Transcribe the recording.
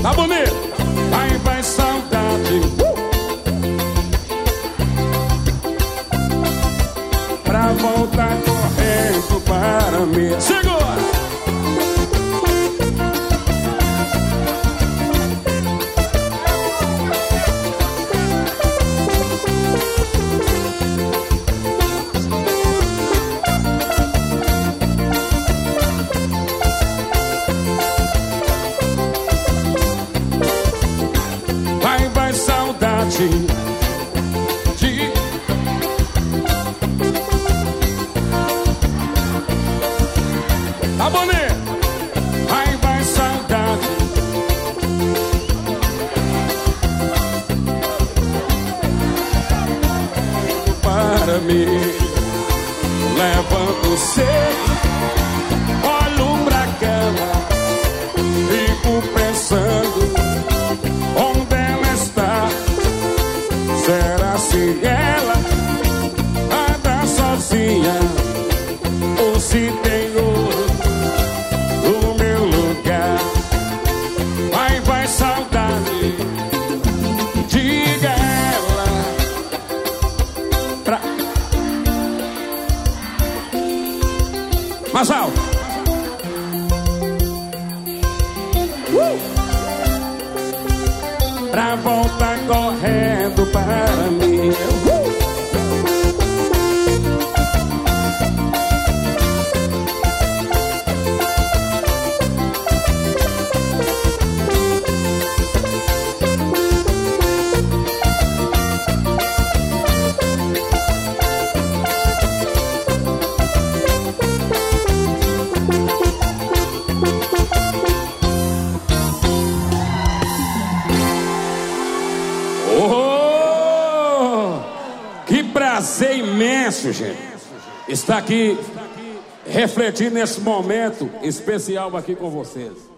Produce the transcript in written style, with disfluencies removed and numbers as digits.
Tá bonito? Vai saudade. Pra voltar correndo para mim. Segura! Vai saudade de... Tá bonito? Vai saudade. Para mim, levanto cedo, olho pra cama, fico pensando onde ela está. Será se ela anda sozinha ou se tem outro no meu lugar? Vai saudade, diga ela pra... Mais alto. Pra voltar correndo para mim. Que prazer imenso, gente, estar aqui refletindo nesse momento especial aqui com vocês.